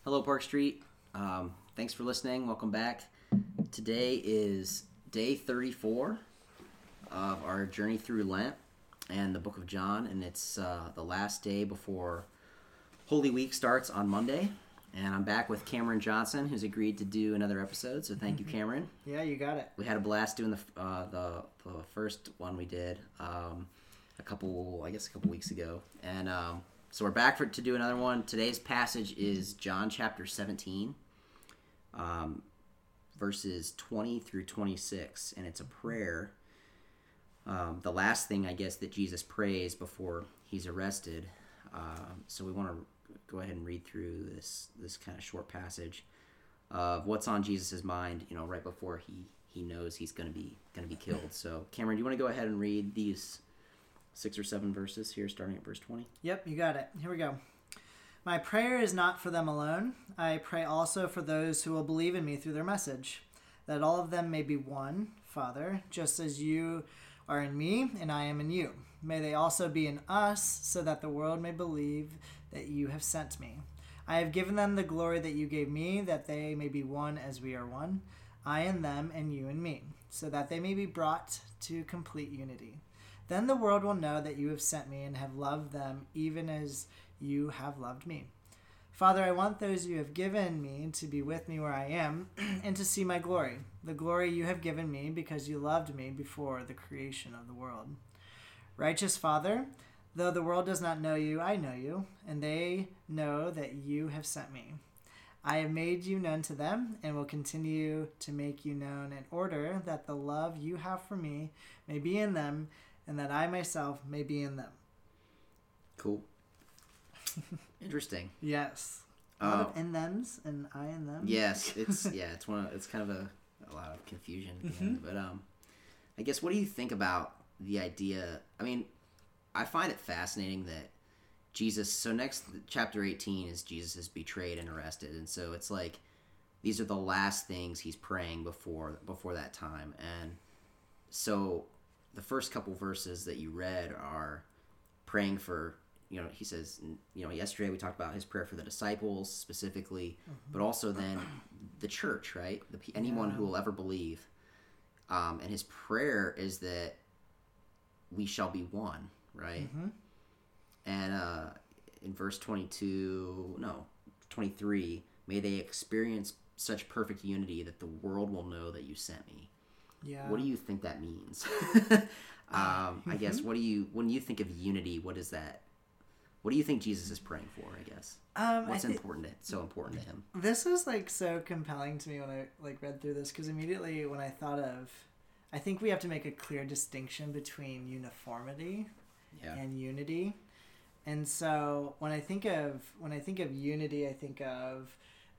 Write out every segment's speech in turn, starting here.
Hello, Park Street. Thanks for listening. Welcome back. Today is day 34 of our journey through Lent and the book of John, and it's the last day before Holy Week starts on Monday. And I'm back with Cameron Johnson, who's agreed to do another episode. So thank you, Cameron. Yeah, you got it. We had a blast doing the first one we did a couple weeks ago, and so we're back to do another one. Today's passage is John chapter 17, verses 20 through 26, and it's a prayer. The last thing, I guess, that Jesus prays before he's arrested. So we want to go ahead and read through this kind of short passage of what's on Jesus' mind, right before he knows he's going to be killed. So, Cameron, do you want to go ahead and read these 6 or 7 verses here, starting at verse 20? Yep, you got it. Here we go. My prayer is not for them alone. I pray also for those who will believe in me through their message, that all of them may be one, Father, just as you are in me and I am in you. May they also be in us, so that the world may believe that you have sent me. I have given them the glory that you gave me, that they may be one as we are one, I and them and you and me, so that they may be brought to complete unity. Then the world will know that you have sent me and have loved them even as you have loved me. Father, I want those you have given me to be with me where I am and to see my glory, the glory you have given me because you loved me before the creation of the world. Righteous Father, though the world does not know you, I know you, and they know that you have sent me. I have made you known to them and will continue to make you known in order that the love you have for me may be in them and that I myself may be in them. Cool. Interesting. Yes. A lot of in thems and I in them. Yes, it's kind of a lot of confusion at the end. But I guess, what do you think about the idea? I mean, I find it fascinating that Jesus, so next, chapter 18 is Jesus is betrayed and arrested, and so it's like these are the last things he's praying before that time. And so the first couple verses that you read are praying for, he says, yesterday we talked about his prayer for the disciples specifically, but also then the church, right? Anyone who will ever believe. And his prayer is that we shall be one, right? Mm-hmm. And in verse 23, may they experience such perfect unity that the world will know that you sent me. Yeah. What do you think that means? I guess, when you think of unity, what is that? What do you think Jesus is praying for, I guess? What's so important to him? This was so compelling to me when I read through this, because immediately when I think we have to make a clear distinction between uniformity and unity. And so when I think of unity, I think of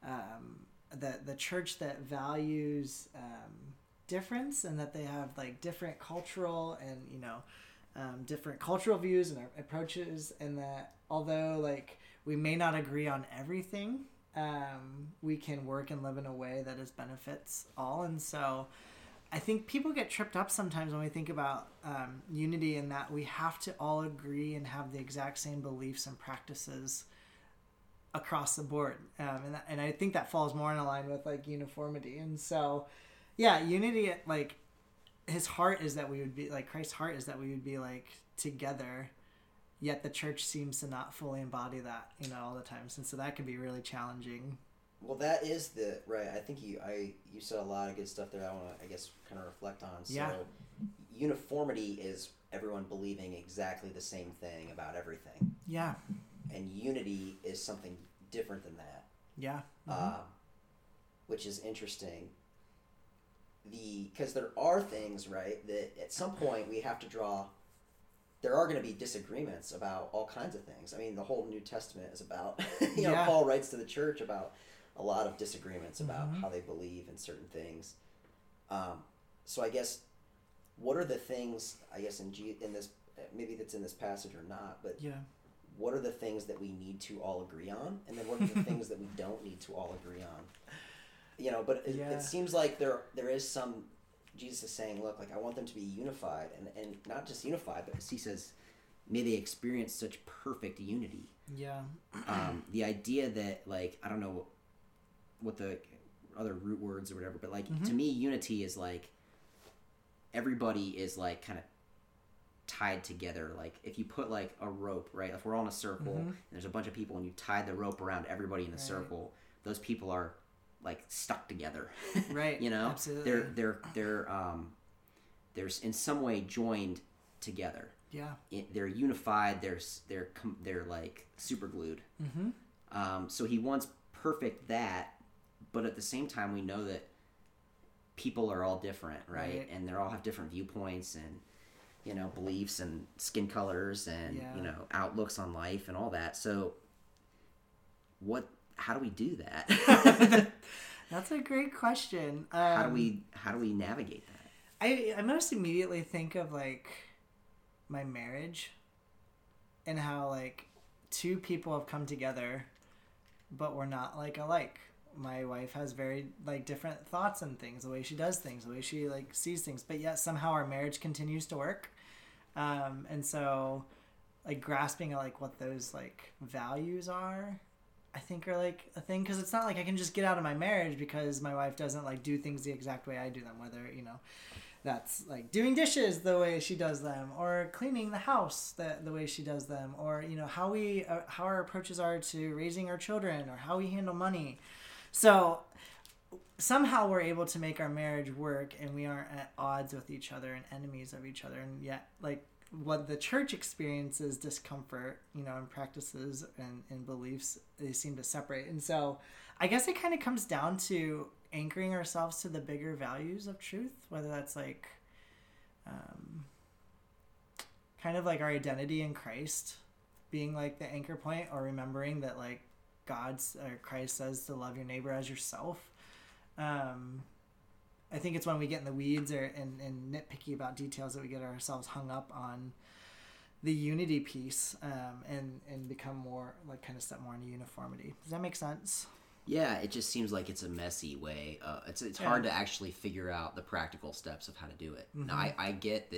the church that values difference, and that they have different cultural and different cultural views and approaches, and that although we may not agree on everything, we can work and live in a way that benefits all. And so I think people get tripped up sometimes when we think about unity, in that we have to all agree and have the exact same beliefs and practices across the board. And I think that falls more in line with uniformity. And so, unity, his heart is that we would be Christ's heart is that we would be together, yet the church seems to not fully embody that, all the times. And so that can be really challenging. Well, that is right. I think you said a lot of good stuff there. I want to, I guess, kind of reflect on. So, uniformity is everyone believing exactly the same thing about everything. Yeah. And unity is something different than that. Yeah. Which is interesting. Because there are things, right, that at some point we have to draw. There are going to be disagreements about all kinds of things. I mean, the whole New Testament is about, Paul writes to the church about a lot of disagreements about how they believe in certain things. So I guess, what are the things, I guess, in this, maybe that's in this passage or not, but what are the things that we need to all agree on? And then what are the things that we don't need to all agree on? But it seems like there is some, Jesus is saying, look, I want them to be unified, and not just unified, but he says, may they experience such perfect unity. Yeah. The idea that, like, I don't know what the other root words or whatever, but like to me, unity is like everybody is like kind of tied together. Like if you put like a rope, right? If we're all in a circle and there's a bunch of people and you tie the rope around everybody in the circle, those people are like stuck together. Right. You know? Absolutely. They're in some way joined together. Yeah. They're unified. They're like super glued. So he wants perfect that, but at the same time we know that people are all different, right? And they all have different viewpoints and, you know, beliefs and skin colors and, you know, outlooks on life and all that. So how do we do that? That's a great question. How do we navigate that? I most immediately think of like my marriage and how like two people have come together but we're not like alike. My wife has very like different thoughts and things, the way she does things, the way she like sees things, but yet somehow our marriage continues to work. And so like grasping at like what those like values are, I think are like a thing, because it's not like I can just get out of my marriage because my wife doesn't like do things the exact way I do them, whether, you know, that's like doing dishes the way she does them, or cleaning the house the way she does them, or, you know, how our approaches are to raising our children, or how we handle money. So somehow we're able to make our marriage work, and we aren't at odds with each other and enemies of each other. And yet, like, what the church experiences discomfort, you know, and practices and beliefs, they seem to separate. And so I guess it kind of comes down to anchoring ourselves to the bigger values of truth, whether that's like kind of like our identity in Christ being like the anchor point, or remembering that like Christ says to love your neighbor as yourself. I think it's when we get in the weeds and nitpicky about details that we get ourselves hung up on the unity piece, and become more like kind of step more into uniformity. Does that make sense? Yeah, it just seems like it's a messy way. It's hard to actually figure out the practical steps of how to do it. Now, I get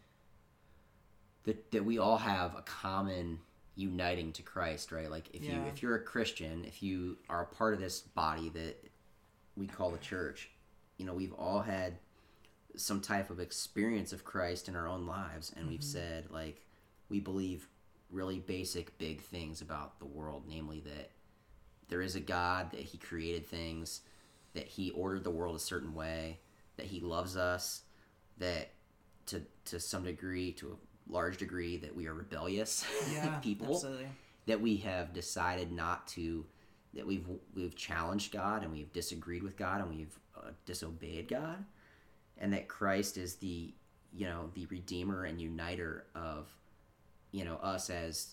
that we all have a common uniting to Christ, right? Like if you're a Christian, if you are a part of this body that we call the church, you know, we've all had some type of experience of Christ in our own lives, and we've said, like, we believe really basic, big things about the world, namely that there is a God, that he created things, that he ordered the world a certain way, that he loves us, that to some degree, to a large degree, that we are rebellious people, absolutely. That we have decided not to, that we've challenged God, and we've disagreed with God, and we've disobeyed God, and that Christ is the, you know, the redeemer and uniter of, you know, us as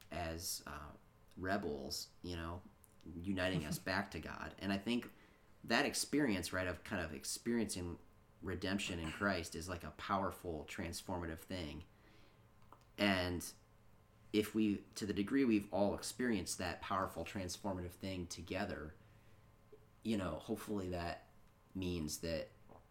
rebels, you know, uniting us back to God. And I think that experience, right, of kind of experiencing redemption in Christ is like a powerful, transformative thing. And if we, to the degree we've all experienced that powerful, transformative thing together, you know, hopefully that means that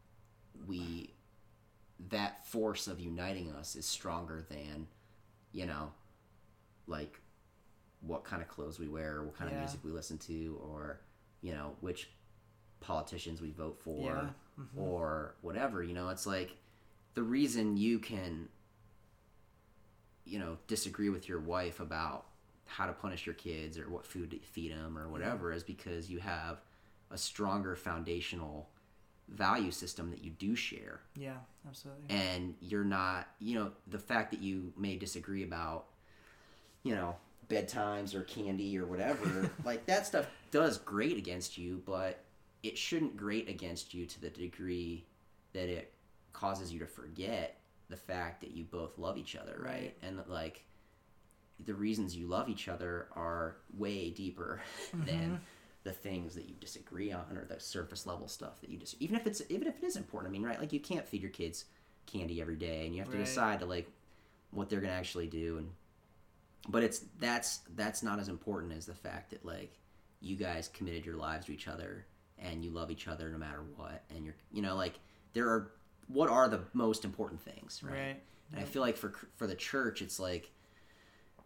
that force of uniting us is stronger than, you know, like what kind of clothes we wear, or what kind of music we listen to, or, you know, which politicians we vote for, or whatever. You know, it's like the reason you can, you know, disagree with your wife about how to punish your kids or what food to feed them or whatever is because you have a stronger foundational value system that you do share. Yeah, absolutely. And you're not, you know, the fact that you may disagree about, you know, bedtimes or candy or whatever, like that stuff does grate against you, but it shouldn't grate against you to the degree that it causes you to forget the fact that you both love each other, right? And that, like, the reasons you love each other are way deeper than the things that you disagree on, or the surface level stuff that you just, even if it is important. I mean, right? Like, you can't feed your kids candy every day, and you have to decide to, like, what they're gonna actually do. And but that's not as important as the fact that, like, you guys committed your lives to each other and you love each other no matter what, and you're, you know, like, what are the most important things, right? And I feel like for the church, it's like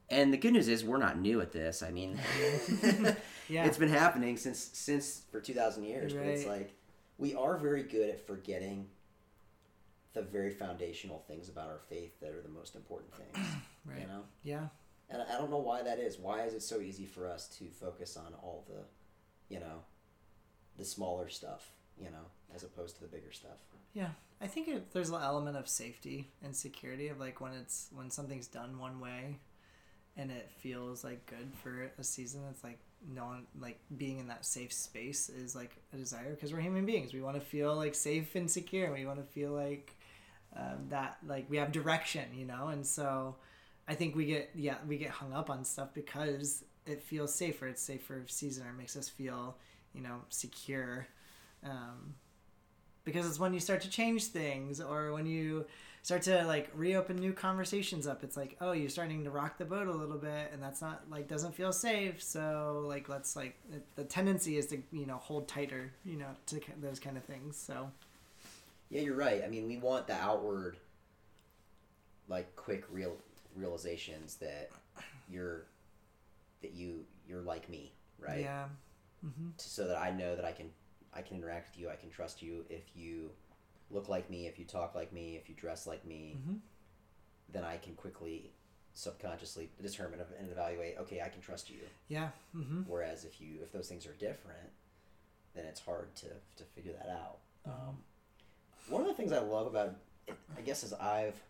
And the good news is we're not new at this. I mean, yeah. It's been happening since for 2,000 years. Right. But it's like we are very good at forgetting the very foundational things about our faith that are the most important things. Right. You know? Yeah. And I don't know why that is. Why is it so easy for us to focus on all the, you know, the smaller stuff, you know, as opposed to the bigger stuff? Yeah. I think there's an element of safety and security of like when something's done one way and it feels like good for a season. It's like like being in that safe space is like a desire because we're human beings. We want to feel like safe and secure. We want to feel like that like we have direction, you know. And so I think we get hung up on stuff because it feels safer. It's safer season, or it makes us feel, you know, secure. Because it's when you start to change things, or when you start to like reopen new conversations up, it's like, oh, you're starting to rock the boat a little bit, and that's not like doesn't feel safe. So like let's like the tendency is to, you know, hold tighter, you know, to those kind of things. So yeah, you're right. I mean, we want the outward, like quick realizations that you're like me, right? Yeah. Mm-hmm. So that I know that I can interact with you, I can trust you. If you look like me, if you talk like me, if you dress like me, mm-hmm. then I can quickly, subconsciously determine and evaluate, okay, I can trust you. Yeah. Mm-hmm. Whereas if those things are different, then it's hard to figure that out. Mm-hmm. One of the things I love about it, I guess, is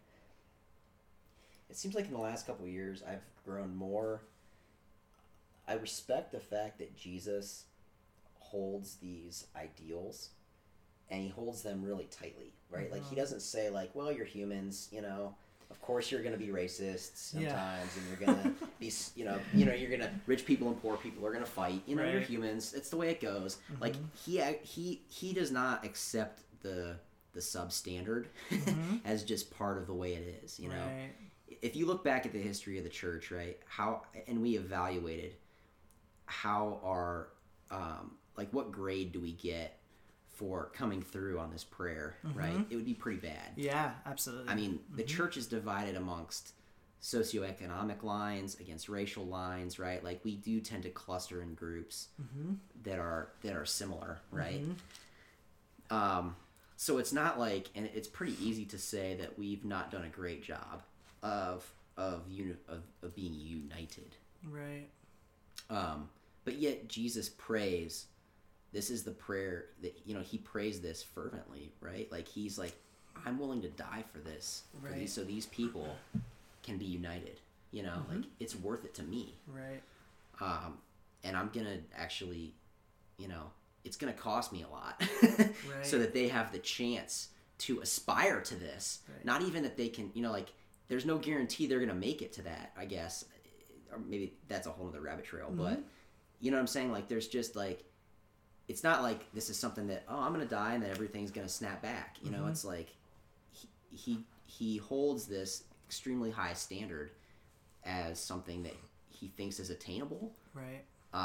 it seems like in the last couple of years, I've grown more. I respect the fact that Jesus holds these ideals and he holds them really tightly, right? Mm-hmm. Like he doesn't say like, well, you're humans, you know, of course you're going to be racist sometimes, and you're going to be, you know, you're going to, rich people and poor people are going to fight, you know, right. You're humans. It's the way it goes. Mm-hmm. Like he does not accept the substandard mm-hmm. as just part of the way it is, you know? Right. If you look back at the history of the church, right, and we evaluated how our, like what grade do we get for coming through on this prayer, mm-hmm. right? It would be pretty bad. Yeah, absolutely. I mean, the mm-hmm. church is divided amongst socioeconomic lines, against racial lines, right? Like we do tend to cluster in groups mm-hmm. that are similar, right? Mm-hmm. So it's not like, and it's pretty easy to say that we've not done a great job of being united, right? But yet Jesus prays. This is the prayer that, you know, he prays this fervently, right? Like he's like, I'm willing to die for this, right? So these people can be united. You know, mm-hmm. like it's worth it to me, right? And I'm gonna actually, you know, it's gonna cost me a lot, right. so that they have the chance to aspire to this. Right. Not even that they can, you know, like there's no guarantee they're gonna make it to that, I guess, or maybe that's a whole other rabbit trail, mm-hmm. but you know what I'm saying? Like there's just like, it's not like this is something that, oh, I'm gonna die and then everything's gonna snap back. You know, mm-hmm. It's like he holds this extremely high standard as something that he thinks is attainable, right?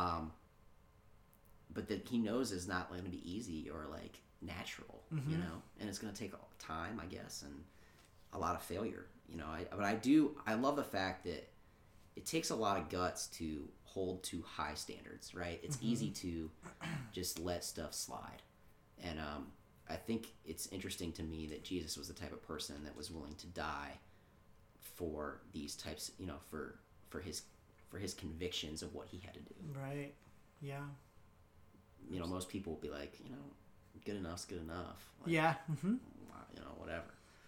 But that he knows is not going to be easy or like natural, mm-hmm. you know, and it's going to take time, I guess, and a lot of failure, you know. I love the fact that it takes a lot of guts to hold to high standards, right? It's mm-hmm. easy to just let stuff slide, and I think it's interesting to me that Jesus was the type of person that was willing to die for these types, you know, for his convictions of what he had to do. Right. Yeah. You know, most people will be like, you know, good enough's good enough. Like, yeah. Mm-hmm. You know, whatever.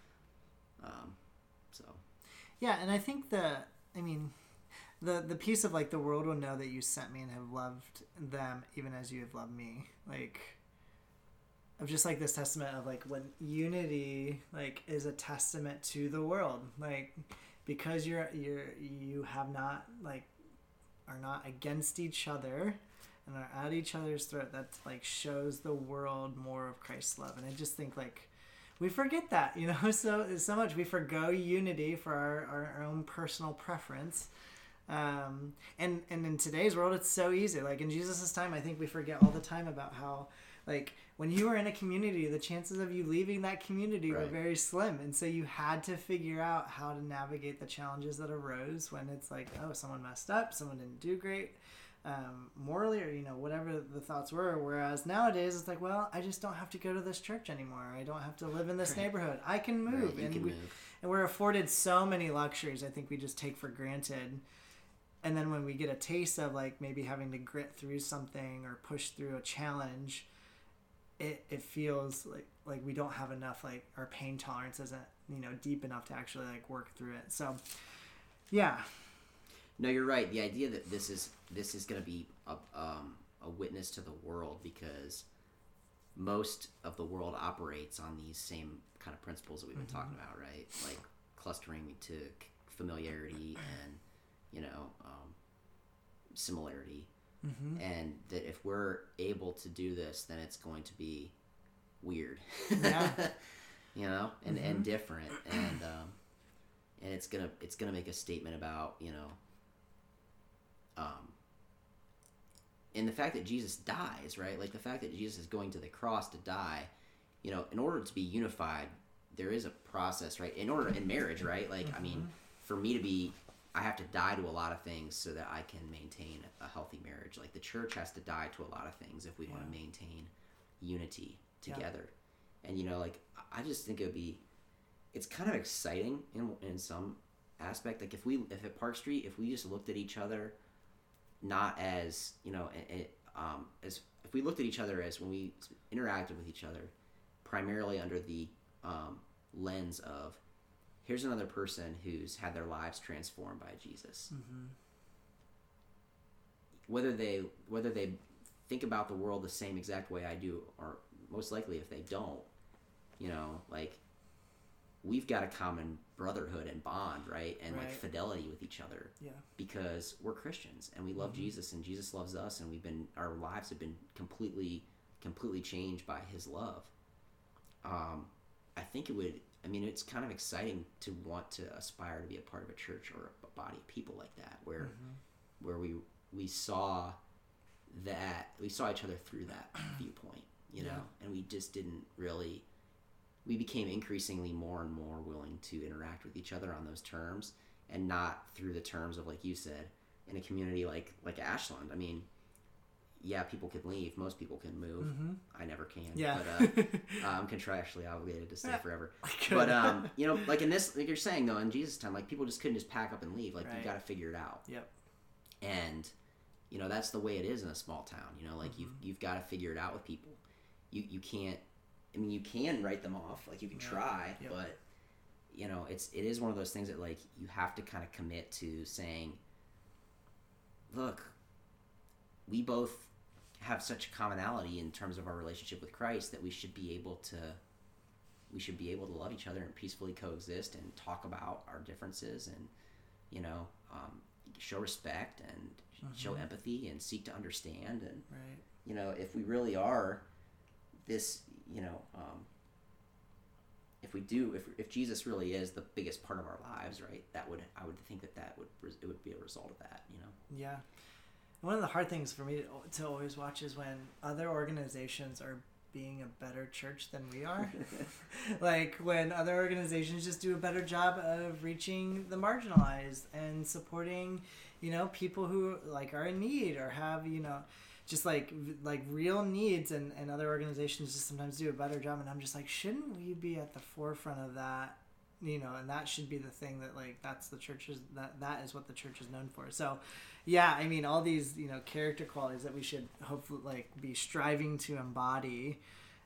So. Yeah, and I think the piece of like the world will know that you sent me and have loved them even as you have loved me. Like, of just like this testament of like when unity like is a testament to the world, like because you have not like are not against each other and are at each other's throat, that like shows the world more of Christ's love. And I just think like we forget that, you know, so much we forgo unity for our own personal preference, And in today's world, it's so easy. Like in Jesus's time, I think we forget all the time about how, like, when you were in a community, the chances of you leaving that community were very slim. And so you had to figure out how to navigate the challenges that arose when it's like, oh, someone messed up, someone didn't do great, morally, or, whatever the thoughts were. Whereas nowadays, it's like, well, I just don't have to go to this church anymore. I don't have to live in this neighborhood. I can move. And we're afforded so many luxuries I think we just take for granted. And then when we get a taste of, like, maybe having to grit through something or push through a challenge, it feels like we don't have enough, like, our pain tolerance isn't, deep enough to actually, like, work through it. So, yeah. No, you're right. The idea that this is going to be a witness to the world, because most of the world operates on these same kind of principles that we've been talking about, right? Like clustering to familiarity and, similarity. And that if we're able to do this, then it's going to be weird, and different, and it's gonna make a statement about, and the fact that Jesus dies, right? Like the fact that Jesus is going to the cross to die, in order to be unified, there is a process, right? In marriage, right? Like, I mean, for me to be, I have to die to a lot of things so that I can maintain a healthy marriage. Like the church has to die to a lot of things if we want to maintain unity together. And, like, I just think it's kind of exciting in some aspect. Like if at Park Street, if we just looked at each other, not as, as if we looked at each other as when we interacted with each other, primarily under the lens of, here's another person who's had their lives transformed by Jesus. Whether they think about the world the same exact way I do, or most likely if they don't, like, we've got a common brotherhood and bond, right? And like fidelity with each other. Yeah. Because we're Christians and we love Jesus and Jesus loves us, and our lives have been completely changed by his love. I think it's kind of exciting to want to aspire to be a part of a church or a body of people like that, where we saw each other through that viewpoint, and we just didn't really. We became increasingly more and more willing to interact with each other on those terms, and not through the terms of, like you said, in a community like Ashland. I mean, yeah, people can leave. Most people can move. I never can. Yeah. But I'm contractually obligated to stay forever. But like in this, like you're saying though, in Jesus' time, like people just couldn't just pack up and leave. Like you got to figure it out. Yep. And that's the way it is in a small town. Like you've got to figure it out with people. You can't. I mean, you can write them off. Like you can try, but it is one of those things that, like, you have to kind of commit to saying, look, we both have such commonality in terms of our relationship with Christ that we should be able to love each other and peacefully coexist and talk about our differences and show respect and show empathy and seek to understand, and if we really are this, if Jesus really is the biggest part of our lives, right, I would think that would be a result of that, Yeah. One of the hard things for me to always watch is when other organizations are being a better church than we are. Like when other organizations just do a better job of reaching the marginalized and supporting, people who, like, are in need or have, just like real needs, and other organizations just sometimes do a better job. And I'm just like, shouldn't we be at the forefront of that? And that should be the thing that, like, that's the church's, that is what the church is known for. So yeah, I mean, all these, character qualities that we should hopefully, like, be striving to embody,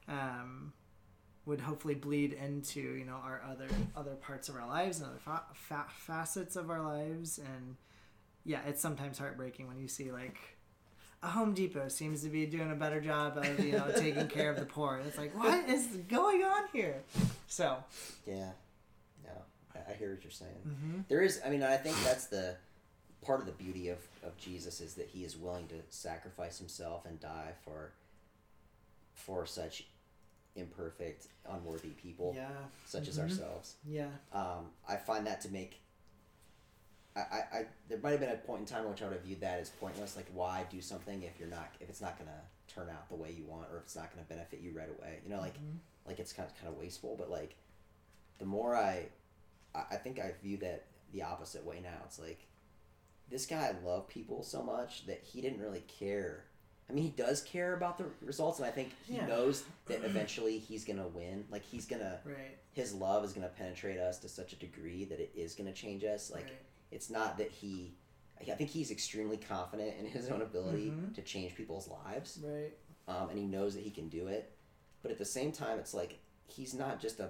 would hopefully bleed into, our other parts of our lives and other facets of our lives. And yeah, it's sometimes heartbreaking when you see, like, a Home Depot seems to be doing a better job of, taking care of the poor. And it's like, what is going on here? So. Yeah. No, I hear what you're saying. There is, I think that's the part of the beauty of Jesus, is that he is willing to sacrifice himself and die for such imperfect, unworthy people, such as ourselves. Yeah. I find that to make there might have been a point in time in which I would have viewed that as pointless. Like, why do something if it's not gonna turn out the way you want, or if it's not gonna benefit you right away? You know, like it's kind of wasteful. But like, the more I think I view that the opposite way now. It's like, this guy loved people so much that he didn't really care. I mean, he does care about the results, and I think he knows that eventually he's gonna win. Like, he's gonna, his love is gonna penetrate us to such a degree that it is gonna change us. Like, it's not that I think he's extremely confident in his own ability to change people's lives. Right. And he knows that he can do it, but at the same time, it's like, he's not just a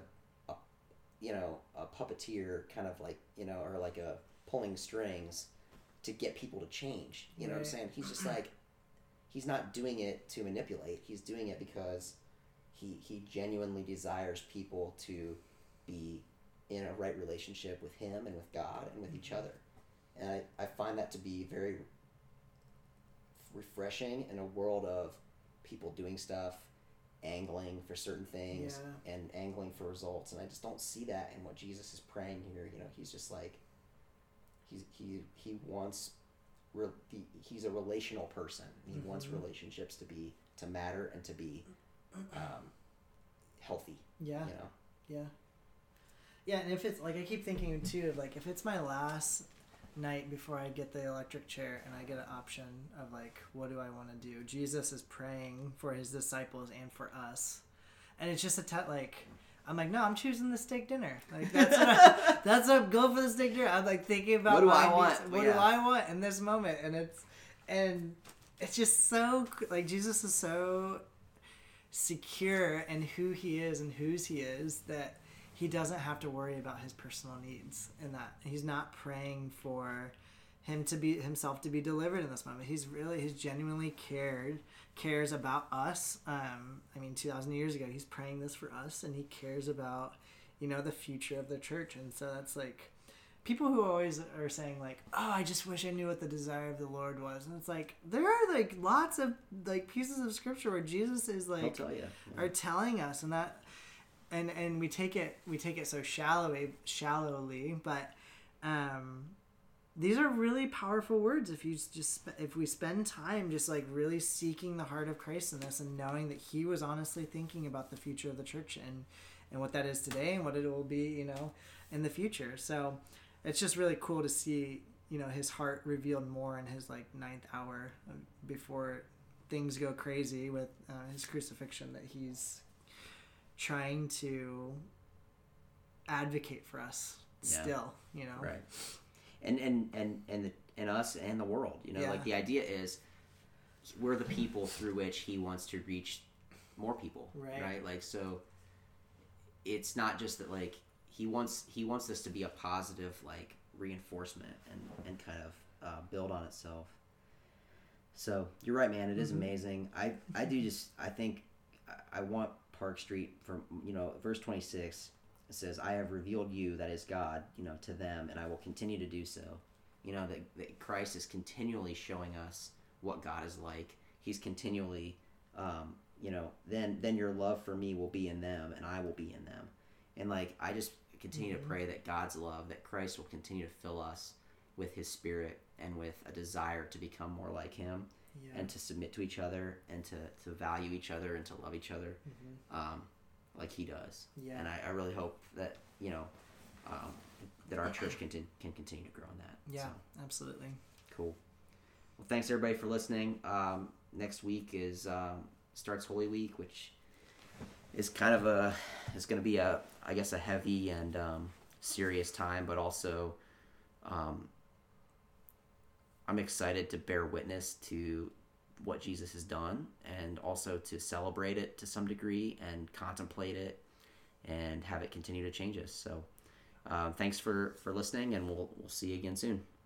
puppeteer, kind of like, or like a pulling strings to get people to change. You know what I'm saying? He's just like, he's not doing it to manipulate. He's doing it because he genuinely desires people to be in a right relationship with him and with God and with each other. And I find that to be very refreshing in a world of people doing stuff, angling for certain things, and angling for results. And I just don't see that in what Jesus is praying here. He's just like, he wants, he's a relational person. He wants relationships to matter and to be healthy. Yeah. Yeah, and if it's like, I keep thinking too of like, if it's my last night before I get the electric chair and I get an option of like, what do I want to do? Jesus is praying for his disciples and for us, and it's just like, I'm like, no, I'm choosing the steak dinner. Like, that's what go for the steak dinner. I'm like thinking about what do I want in this moment, and it's just so like, Jesus is so secure in who he is and whose he is that he doesn't have to worry about his personal needs, and that he's not praying for himself to be delivered in this moment. He's genuinely cares about us. 2,000 years ago, he's praying this for us, and he cares about, the future of the church. And so that's like, people who always are saying like, oh, I just wish I knew what the desire of the Lord was. And it's like, there are like lots of like pieces of scripture where Jesus is like, I'll tell you. are telling us, and that, and we take it so shallowly, but these are really powerful words if we spend time just like really seeking the heart of Christ in this, and knowing that he was honestly thinking about the future of the church and what that is today and what it will be, in the future. So it's just really cool to see, his heart revealed more in his like 9th hour before things go crazy with his crucifixion, that he's trying to advocate for us still, right. And us and the world, like the idea is we're the people through which he wants to reach more people, right? Like, so it's not just that like he wants this to be a positive like reinforcement and kind of build on itself. So you're right, man. It is amazing. I think I want Park Street from, verse 26. It says, I have revealed you, that is God, to them, and I will continue to do so. That Christ is continually showing us what God is like. He's continually, then your love for me will be in them, and I will be in them. And like, I just continue to pray that God's love, that Christ will continue to fill us with his Spirit and with a desire to become more like him, and to submit to each other, and to value each other, and to love each other. Like he does. And I really hope that, that our church can continue to grow in that. Yeah, so, absolutely. Cool. Well, thanks everybody for listening. Next week starts Holy Week, which is kind of it's going to be a heavy and serious time, but also I'm excited to bear witness to what Jesus has done, and also to celebrate it to some degree and contemplate it and have it continue to change us. So thanks for listening, and we'll see you again soon.